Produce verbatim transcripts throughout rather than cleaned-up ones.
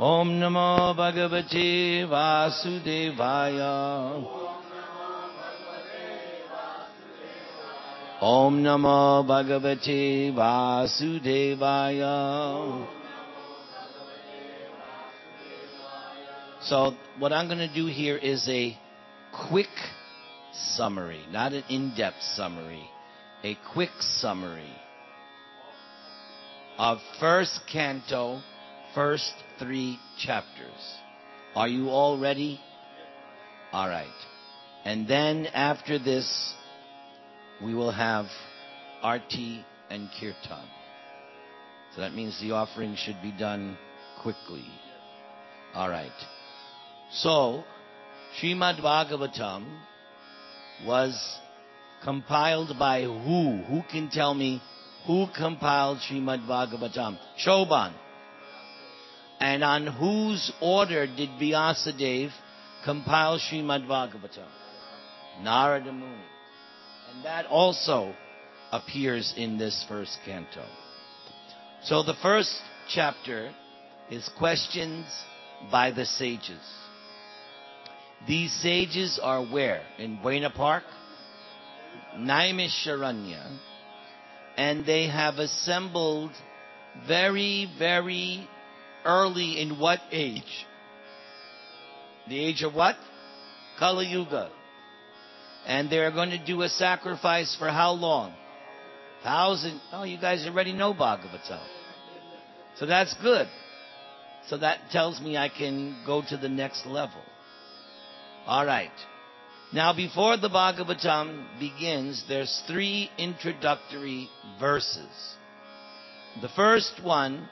Om Namo Bhagavate Vasudevaya. Om Namo Bhagavate Vasudevaya. So what I'm going to do here is a quick summary, not an in-depth summary, a quick summary of first canto, first three chapters. Are you all ready? All right. And then after this, we will have Arti and Kirtan. So that means the offering should be done quickly. All right. So, Srimad Bhagavatam was compiled by who? Who can tell me who compiled Srimad Bhagavatam? Shobhan. And on whose order did Vyasadeva compile Srimad Bhagavatam? Narada Muni. And that also appears in this first canto. So the first chapter is questions by the sages. These sages are where? In Buena Park? Naimisharanya. And they have assembled very, very early in what age? The age of what? Kali Yuga. And they're going to do a sacrifice for how long? Thousand. Oh, you guys already know Bhagavatam. So that's good. So that tells me I can go to the next level. All right. Now, before the Bhagavatam begins, there's three introductory verses. The first one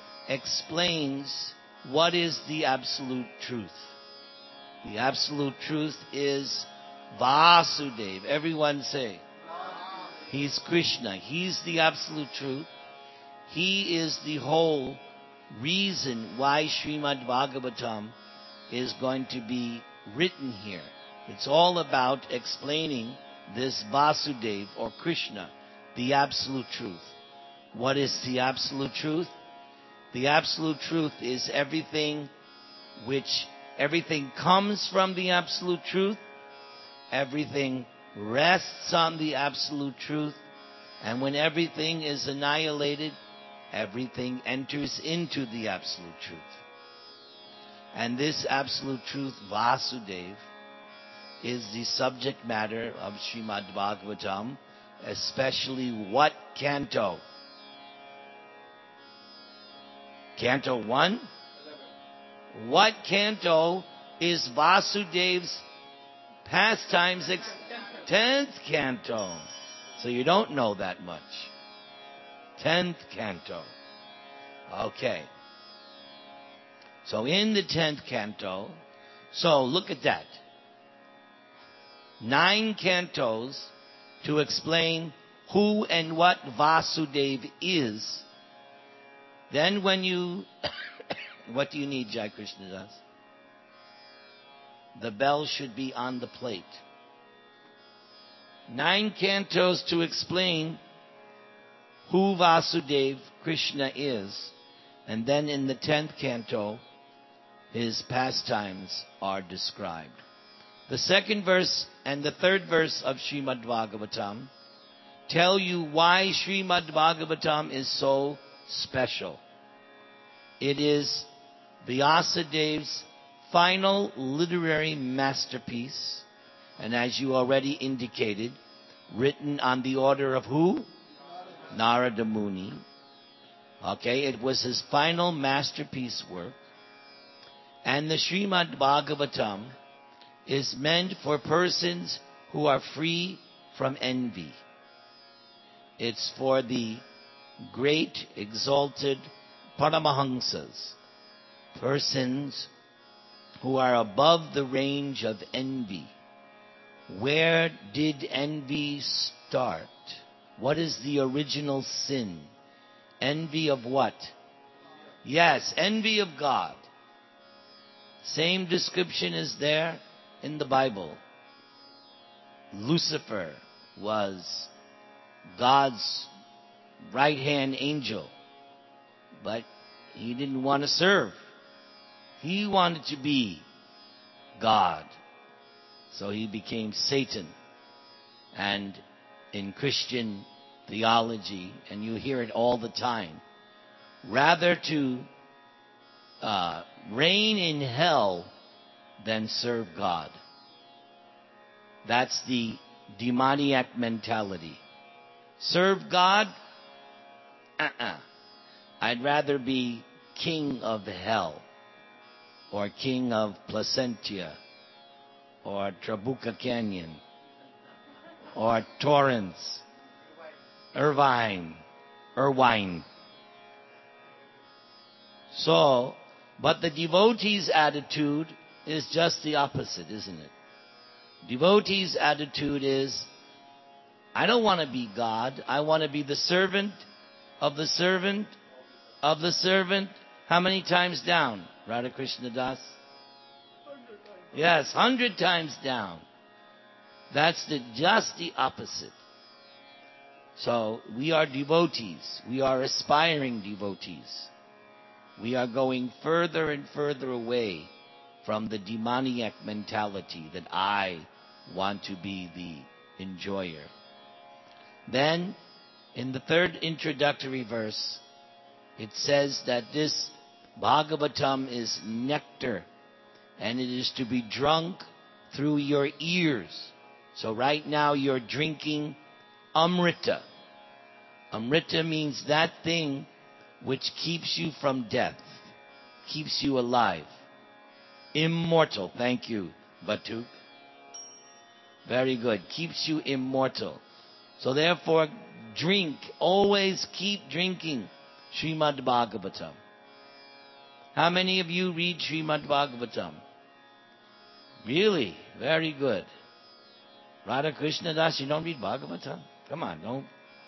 explains what is the absolute truth. The absolute truth is Vasudeva. Everyone say, He's Krishna. He's the absolute truth. He is the whole reason why Srimad Bhagavatam is going to be written here. It's all about explaining this Vasudeva or Krishna, the absolute truth. What is the absolute truth? The absolute truth is everything which, everything comes from the absolute truth, everything rests on the absolute truth, and when everything is annihilated, everything enters into the absolute truth. And this absolute truth, Vasudeva, is the subject matter of Srimad Bhagavatam, especially what canto? Canto one? What canto is Vasudeva's pastimes? Ex- tenth canto. So you don't know that much. Tenth canto. Okay. So in the tenth canto, so look at that. Nine cantos to explain who and what Vasudeva is. Then when you, what do you need, Jai Krishna Das? The bell should be on the plate. Nine cantos to explain who Vasudeva Krishna is. And then in the tenth canto, his pastimes are described. The second verse and the third verse of Srimad Bhagavatam tell you why Srimad Bhagavatam is so special. It is Vyasadeva's final literary masterpiece, and as you already indicated, written on the order of who? Narada Muni. Okay, it was his final masterpiece work. And the Srimad Bhagavatam is meant for persons who are free from envy. It's for the great, exalted Paramahamsas, persons who are above the range of envy. Where did envy start? What is the original sin? Envy of what? Yes, envy of God. Same description is there in the Bible. Lucifer was God's right-hand angel, but he didn't want to serve. He wanted to be God. So he became Satan. And in Christian theology, and you hear it all the time, rather to uh, reign in hell than serve God. That's the demoniac mentality. Serve God? Uh-uh. I'd rather be king of hell, or king of Placentia, or Trabuco Canyon, or Torrance, Irvine, Irvine. So, but the devotee's attitude is just the opposite, isn't it? Devotee's attitude is, I don't want to be God. I want to be the servant of the servant of the servant. How many times down, Radha Krishna Das? Yes, hundred times down. That's the, just the opposite. So we are devotees. We are aspiring devotees. We are going further and further away from the demoniac mentality that I want to be the enjoyer. Then, in the third introductory verse, it says that this Bhagavatam is nectar, and it is to be drunk through your ears. So right now you're drinking Amrita. Amrita means that thing which keeps you from death, keeps you alive. Immortal. Thank you, Batuk. Very good. Keeps you immortal. So therefore, drink. Always keep drinking Srimad Bhagavatam. How many of you read Srimad Bhagavatam? Really? Very good. Radha Krishna Das, you don't read Bhagavatam? Come on, don't.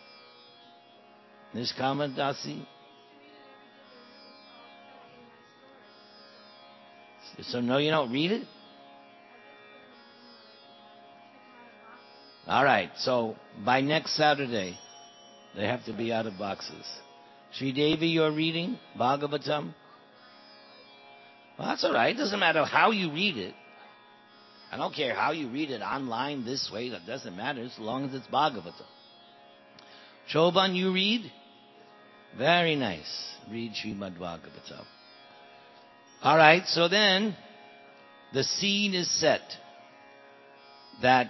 Nishkama Dasi? So no, you don't read it? All right, so by next Saturday, they have to be out of boxes. Sri Devi, you're reading Bhagavatam? Well, that's all right. It doesn't matter how you read it. I don't care how you read it online, this way. That doesn't matter as long as it's Bhagavatam. Shobhan, you read? Very nice. Read Srimad Bhagavatam. All right, so then the scene is set that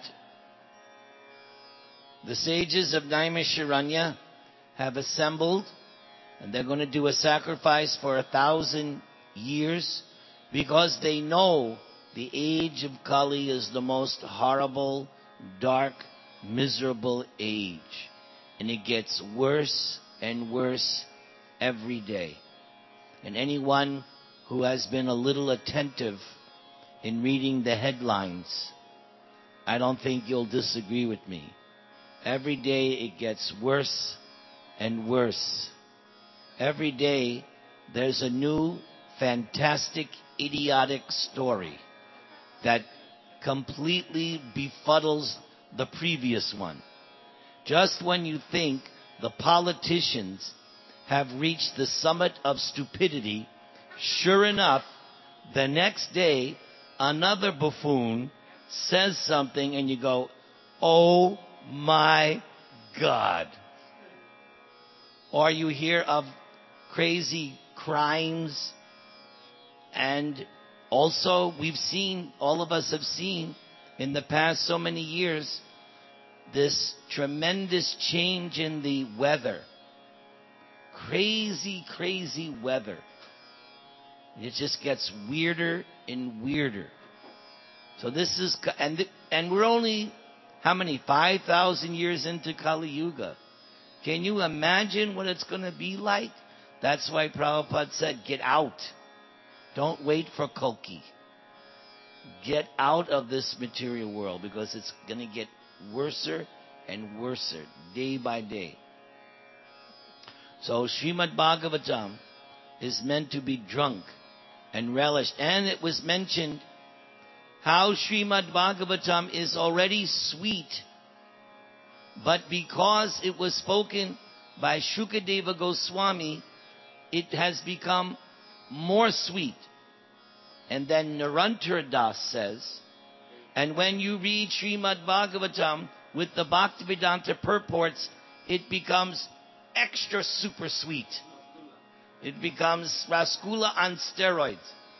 the sages of Naimisharanya have assembled, and they're going to do a sacrifice for a thousand years because they know the age of Kali is the most horrible, dark, miserable age. And it gets worse and worse every day. And anyone who has been a little attentive in reading the headlines, I don't think you'll disagree with me. Every day it gets worse and worse. Every day there's a new, fantastic, idiotic story that completely befuddles the previous one. Just when you think the politicians have reached the summit of stupidity, sure enough, the next day, another buffoon says something and you go, oh my God. Or you hear of crazy crimes. And also, we've seen, all of us have seen in the past so many years, this tremendous change in the weather. Crazy, crazy weather. It just gets weirder and weirder. So this is, and and we're only, how many, five thousand years into Kali Yuga. Can you imagine what it's going to be like? That's why Prabhupada said, get out. Don't wait for Kalki. Get out of this material world because it's going to get worser and worser day by day. So Srimad Bhagavatam is meant to be drunk and relished. And it was mentioned how Srimad Bhagavatam is already sweet, but because it was spoken by Shukadeva Goswami, it has become more sweet. And then Narantara Das says, and when you read Srimad Bhagavatam with the Bhaktivedanta purports, it becomes extra super sweet. It becomes Rasgulla on steroids.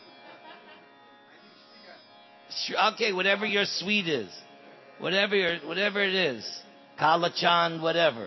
Okay, whatever your sweet is. Whatever your, whatever it is. Kalachan, whatever.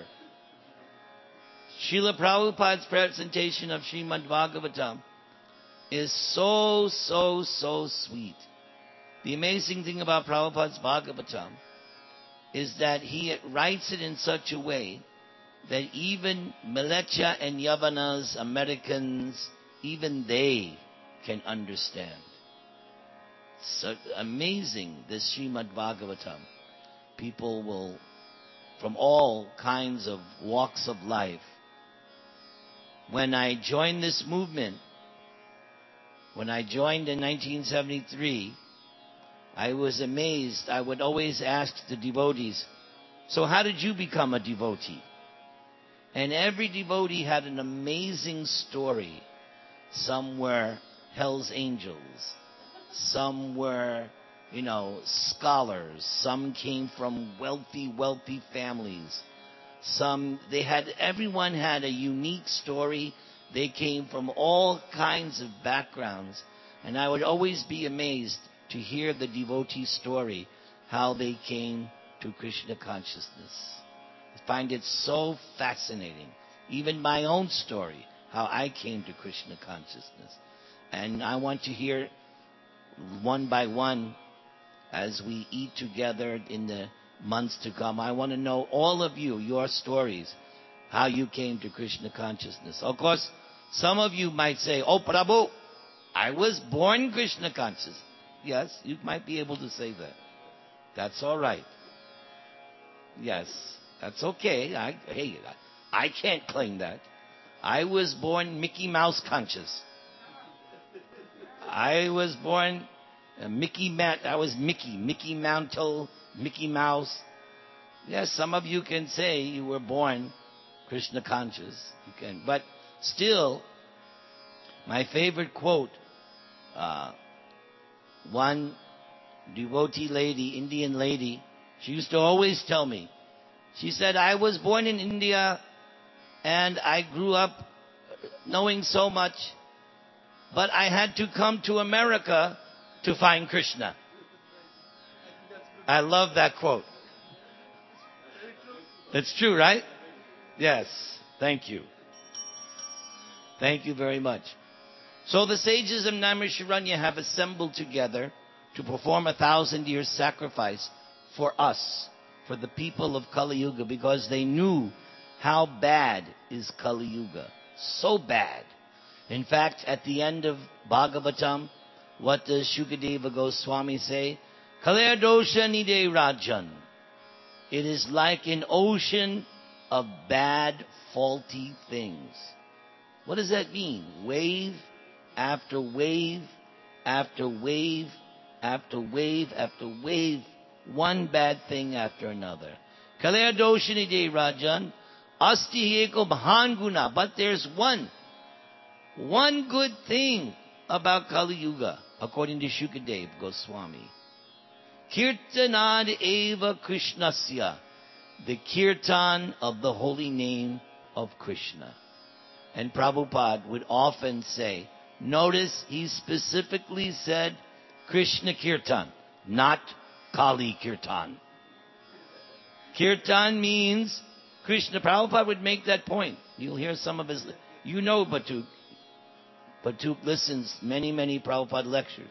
Srila Prabhupada's presentation of Srimad Bhagavatam is so, so, so sweet. The amazing thing about Prabhupada's Bhagavatam is that he writes it in such a way that even Melecha and Yavanas, Americans, even they can understand. So amazing, this Srimad Bhagavatam. People will, from all kinds of walks of life. When I joined this movement, when I joined in nineteen seventy-three, I was amazed. I would always ask the devotees, so how did you become a devotee? And every devotee had an amazing story. Some were Hell's Angels. Some were, you know, scholars. Some came from wealthy, wealthy families. Some, they had, everyone had a unique story. They came from all kinds of backgrounds. And I would always be amazed to hear the devotee story, how they came to Krishna consciousness. I find it so fascinating. Even my own story, how I came to Krishna consciousness. And I want to hear one by one as we eat together in the months to come. I want to know all of you, your stories, how you came to Krishna consciousness. Of course, some of you might say, oh Prabhu, I was born Krishna conscious. Yes, you might be able to say that. That's all right. Yes, that's okay. I, hey, I can't claim that. I was born Mickey Mouse conscious. I was born uh, Mickey Matt. I was Mickey, Mickey Mantle, Mickey Mouse. Yes, some of you can say you were born Krishna conscious. You can, but still, my favorite quote. Uh, one devotee lady, Indian lady, she used to always tell me. She said, I was born in India and I grew up knowing so much, but I had to come to America to find Krishna. I love that quote. It's true, right? Yes. Thank you. Thank you very much. So the sages of Naimisharanya have assembled together to perform a thousand years sacrifice for us, for the people of Kali Yuga, because they knew how bad is Kali Yuga. So bad. In fact, at the end of Bhagavatam, what does Shukadeva Goswami say? Kaler dosha nide rajan. It is like an ocean of bad, faulty things. What does that mean? Wave after wave, after wave, after wave, after wave. One bad thing after another. Kaler doshani de rajan, asti eko mahan guna. But there's one, one good thing about Kali Yuga, according to Shukadeva Goswami. Kirtanad eva Krishnasya, the kirtan of the holy name of Krishna. And Prabhupada would often say, notice he specifically said Krishna Kirtan, not Kali Kirtan. Kirtan means Krishna. Prabhupada would make that point. You'll hear some of his, you know Batuk. Batuk listens many, many Prabhupada lectures.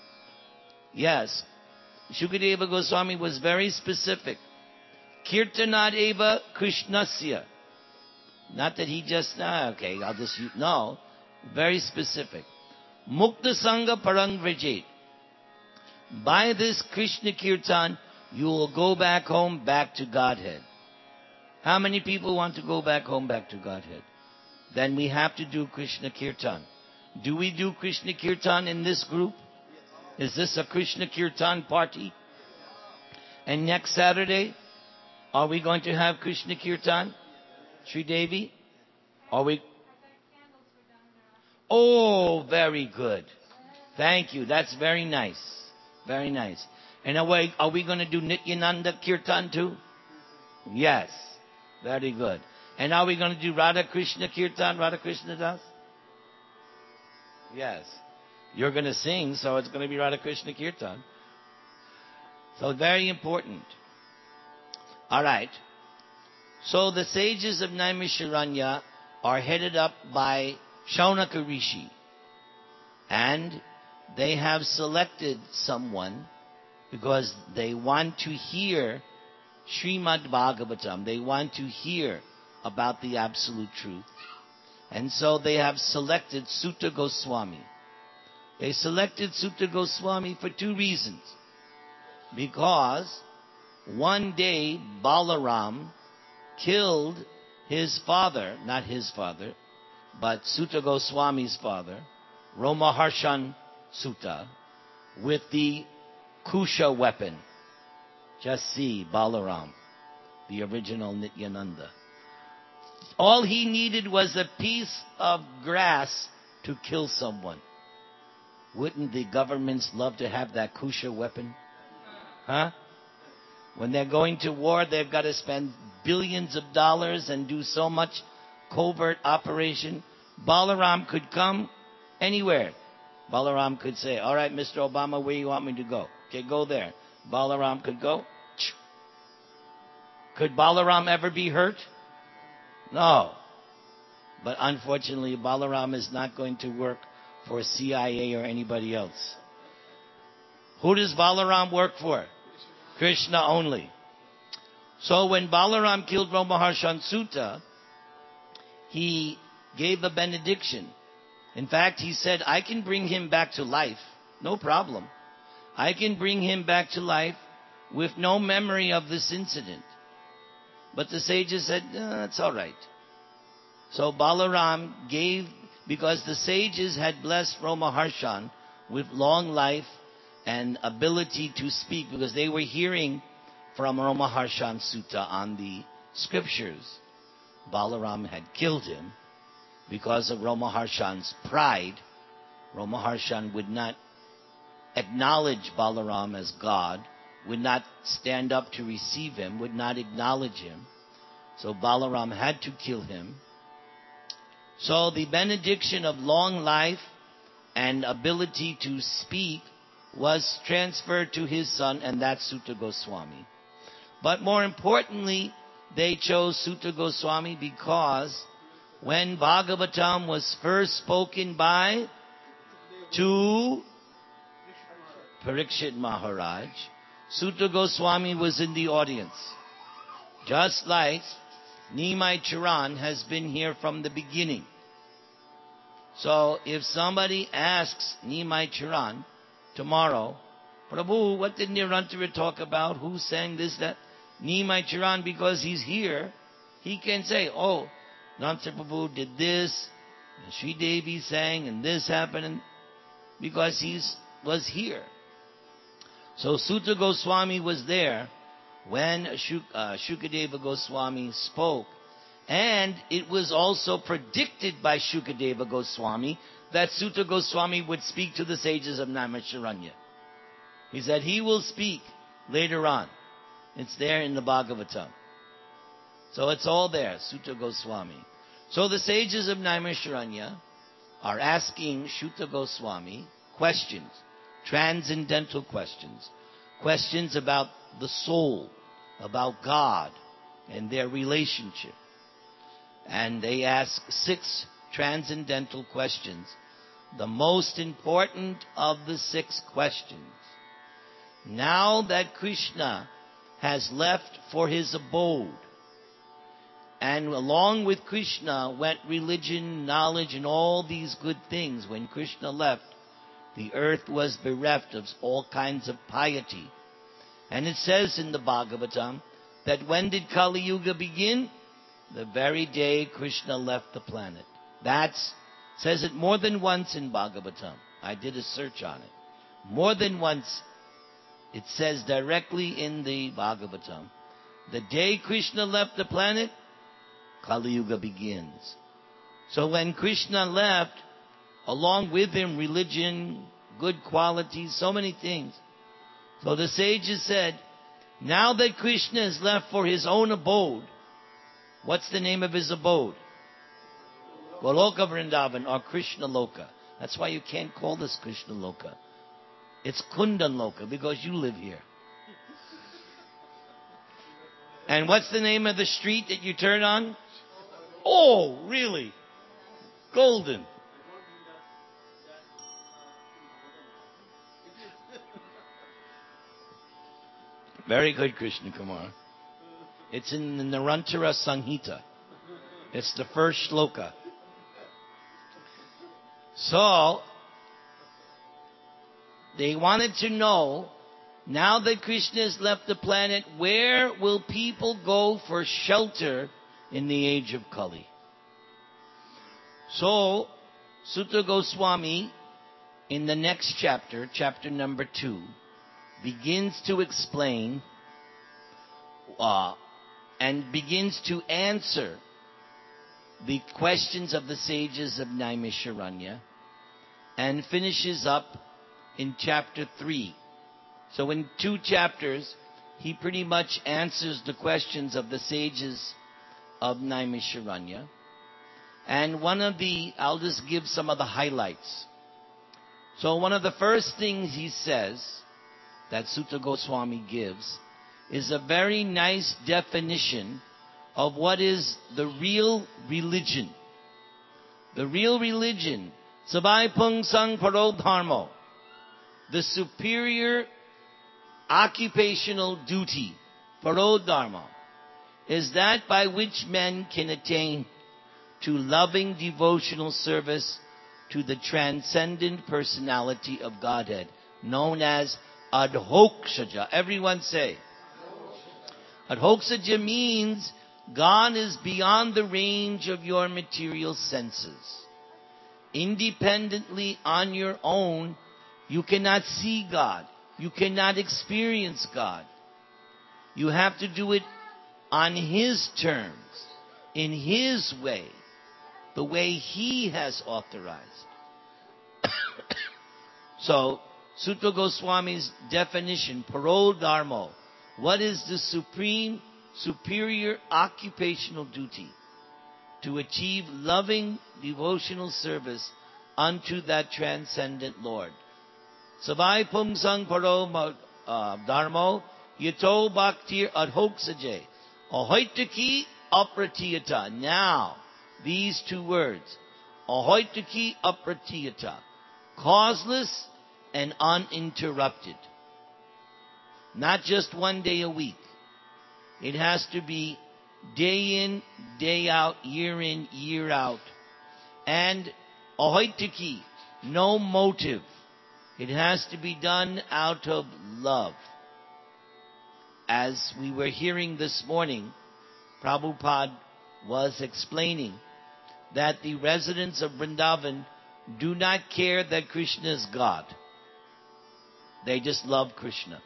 Yes, Shukadeva Goswami was very specific. Kirtanad eva Krishnasya. Not that he just, ah, okay, I'll just, no. Very specific. Mukta Sangha Parang Vrajet. By this Krishna Kirtan, you will go back home, back to Godhead. How many people want to go back home, back to Godhead? Then we have to do Krishna Kirtan. Do we do Krishna Kirtan in this group? Is this a Krishna Kirtan party? And next Saturday, are we going to have Krishna Kirtan? Sri Devi? Are we? Oh, very good. Thank you. That's very nice. Very nice. And are we, are we going to do Nityananda Kirtan too? Yes. Very good. And are we going to do Radha Krishna Kirtan, Radha Krishna Das? Yes. You're going to sing, so it's going to be Radha Krishna Kirtan. So very important. All right. So the sages of Naimisharanya are headed up by Shaunaka Rishi. And they have selected someone because they want to hear Srimad Bhagavatam. They want to hear about the absolute truth. And so they have selected Sutta Goswami. They selected Sutta Goswami for two reasons. Because one day Balaram killed his father, not his father, but Sutta Goswami's father, Romaharshan Sutta, with the Kusha weapon. Just see Balaram, the original Nityananda. All he needed was a piece of grass to kill someone. Wouldn't the governments love to have that Kusha weapon? Huh? When they're going to war, they've got to spend billions of dollars and do so much covert operation. Balaram could come anywhere. Balaram could say, all right, Mister Obama, where you want me to go? Okay, go there. Balaram could go. Could Balaram ever be hurt? No. But unfortunately, Balaram is not going to work for C I A or anybody else. Who does Balaram work for? Krishna only. So when Balaram killed Romaharshan Sutta, he gave a benediction. In fact, he said, I can bring him back to life. No problem. I can bring him back to life with no memory of this incident. But the sages said, no, that's all right. So Balaram gave, because the sages had blessed Romaharshan with long life and ability to speak, because they were hearing from Romaharshan Sutta on the scriptures. Balaram had killed him because of Romaharshan's pride. Romaharshan would not acknowledge Balaram as God, would not stand up to receive him, would not acknowledge him. So Balaram had to kill him. So the benediction of long life and ability to speak was transferred to his son, and that's Sutta Goswami. But more importantly, they chose Sutta Goswami because when Bhagavatam was first spoken by to Parikshit Maharaj, Sutta Goswami was in the audience. Just like Nimai Charan has been here from the beginning. So if somebody asks Nimai Charan tomorrow, Prabhu, what did Nirantara talk about? Who sang this, that? Nimai Charan, because he's here, he can say, oh, Nantara Prabhu did this, and Sri Devi sang, and this happened, and because he was here. So Sutta Goswami was there when Shuk, uh, Shukadeva Goswami spoke. And it was also predicted by Shukadeva Goswami that Sutta Goswami would speak to the sages of Naimisharanya. He said he will speak later on. It's there in the Bhagavatam. So it's all there, Sutta Goswami. So the sages of Naimisharanya are asking Sutta Goswami questions, transcendental questions, questions about the soul, about God and their relationship. And they ask six transcendental questions. The most important of the six questions. Now that Krishna has left for his abode, and along with Krishna went religion, knowledge, and all these good things. When Krishna left, the earth was bereft of all kinds of piety. And it says in the Bhagavatam that when did Kali Yuga begin? The very day Krishna left the planet. That says it more than once in Bhagavatam. I did a search on it. More than once it says directly in the Bhagavatam. The day Krishna left the planet, Kali Yuga begins. So when Krishna left, along with him religion, good qualities, so many things. So the sages said, now that Krishna is left for his own abode, what's the name of his abode? Goloka Vrindavan, or Krishna Loka. That's why you can't call this Krishna Loka. It's Kundan Loka, because you live here. And what's the name of the street that you turn on? Oh, really? Golden. Very good, Krishna Kumar. It's in the Narantara Sanghita. It's the first shloka. So, they wanted to know, now that Krishna has left the planet, where will people go for shelter in the age of Kali? So, Suta Goswami, in the next chapter, chapter number two, begins to explain uh, and begins to answer the questions of the sages of Naimisharanya, and finishes up in chapter three. So in two chapters, he pretty much answers the questions of the sages of Naimisharanya. And one of the, I'll just give some of the highlights. So one of the first things he says, that Suta Goswami gives, is a very nice definition of what is the real religion. The real religion, Sabai Pung Sang Paro Dharmo, the superior occupational duty, Paro Dharma, is that by which men can attain to loving devotional service to the transcendent personality of Godhead, known as Adhoksaja. Everyone say. Adhoksaja means God is beyond the range of your material senses. Independently on your own, you cannot see God. You cannot experience God. You have to do it on His terms, in His way, the way He has authorized. So, Suta Goswami's definition, Paro Dharmo, what is the supreme, superior occupational duty? To achieve loving devotional service unto that transcendent Lord. Sabai Pum Sang Paro Dharmo, Yato Bhaktir Adhoksaje, Ahoitaki Apratiyata. Now, these two words, Ahoitaki Apratiyata, causeless and uninterrupted. Not just one day a week. It has to be day in, day out, year in, year out. And ahoitaki, no motive. It has to be done out of love. As we were hearing this morning, Prabhupada was explaining that the residents of Vrindavan do not care that Krishna is God. They just love Krishna.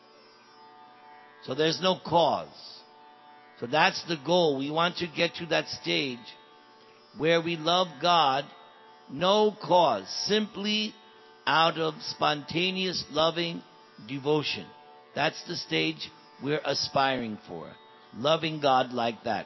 So there's no cause. So that's the goal. We want to get to that stage where we love God, no cause, simply out of spontaneous loving devotion. That's the stage we're aspiring for. Loving God like that.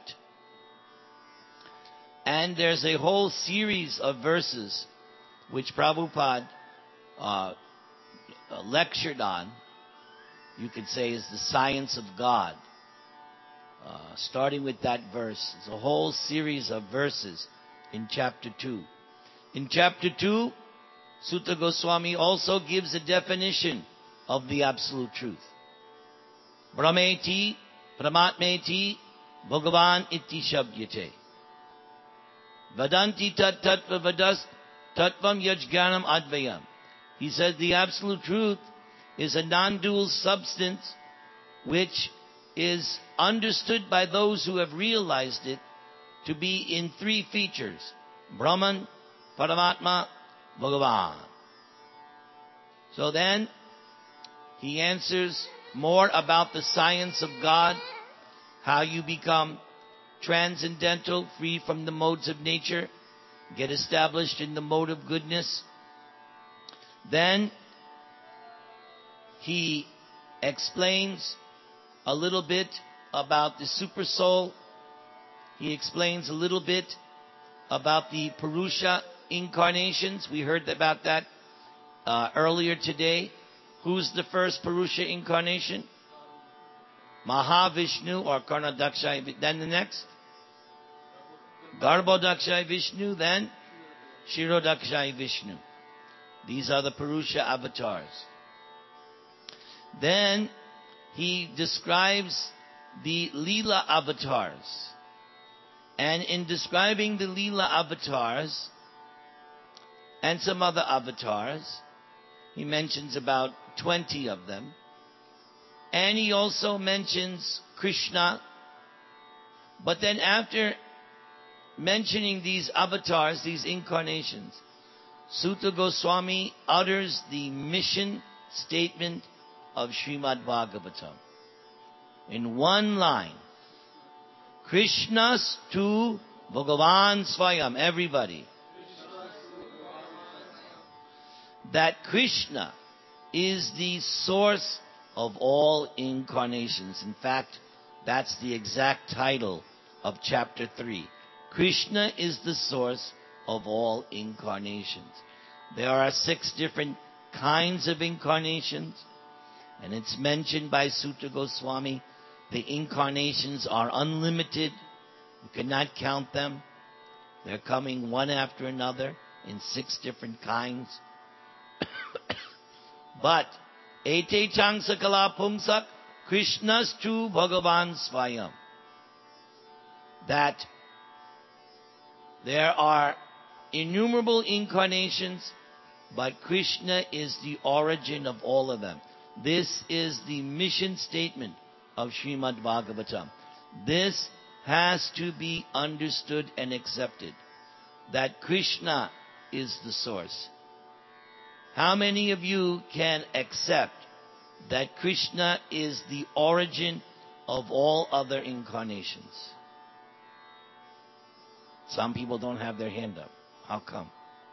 And there's a whole series of verses which Prabhupada uh, lectured on. You could say is the science of God. Uh, starting with that verse. It's a whole series of verses in chapter two. In chapter two, Suta Goswami also gives a definition of the absolute truth. Brahmeti, Brahmatmeti, Bhagavan iti shabdyate. Vadanti tat tattva vadas tattvam yajganam advayam. He said the absolute truth is a non-dual substance which is understood by those who have realized it to be in three features: Brahman, Paramatma, Bhagavan. So then, he answers more about the science of God, how you become transcendental, free from the modes of nature, get established in the mode of goodness. Then he explains a little bit about the super soul. He explains a little bit about the Purusha incarnations. We heard about that uh, earlier today. Who's the first Purusha incarnation? Mahavishnu or Karnadaksha. Then the next? Garbhodaksha Vishnu. Then Shirodaksha Vishnu. These are the Purusha avatars. Then he describes the Leela avatars. And in describing the Leela avatars and some other avatars, he mentions about twenty of them. And he also mentions Krishna. But then after mentioning these avatars, these incarnations, Suta Goswami utters the mission statement of Srimad Bhagavatam. In one line, Krishnas tu Bhagavan Swayam. Everybody. That Krishna is the source of all incarnations. In fact, that's the exact title of chapter three. Krishna is the source of all incarnations. There are six different kinds of incarnations, and it's mentioned by Suta Goswami. The incarnations are unlimited. You cannot count them. They're coming one after another in six different kinds. But Ete Changsakala Pungsak Krishnas tu Bhagavan Swayam. That there are innumerable incarnations, but Krishna is the origin of all of them. This is the mission statement of Srimad Bhagavatam. This has to be understood and accepted, that Krishna is the source. How many of you can accept that Krishna is the origin of all other incarnations? Some people don't have their hand up. How come?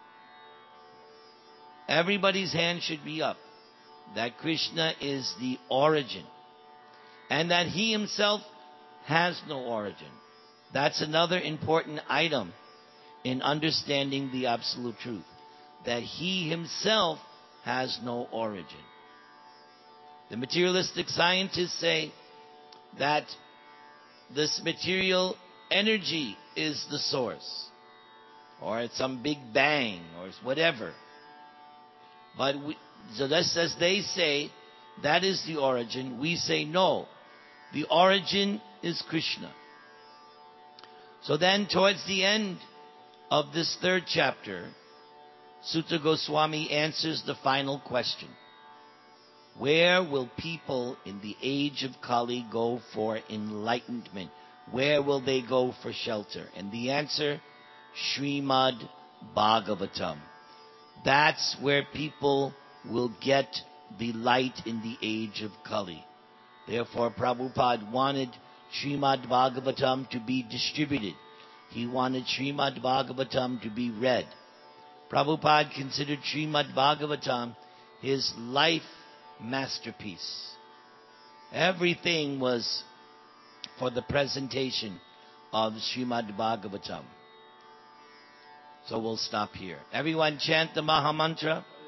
Everybody's hand should be up. That Krishna is the origin. And that he himself has no origin. That's another important item in understanding the absolute truth. That he himself has no origin. The materialistic scientists say that this material energy is the source, or it's some big bang, or whatever. But we, so just as they say that is the origin, we say no. The origin is Krishna. So then, towards the end of this third chapter, Suta Goswami answers the final question. Where will people in the age of Kali go for enlightenment? Where will they go for shelter? And the answer, Srimad Bhagavatam. That's where people will get the light in the age of Kali. Therefore, Prabhupada wanted Srimad Bhagavatam to be distributed. He wanted Srimad Bhagavatam to be read. Prabhupada considered Srimad Bhagavatam his life masterpiece. Everything was for the presentation of Srimad Bhagavatam. So we'll stop here. Everyone chant the Maha Mantra.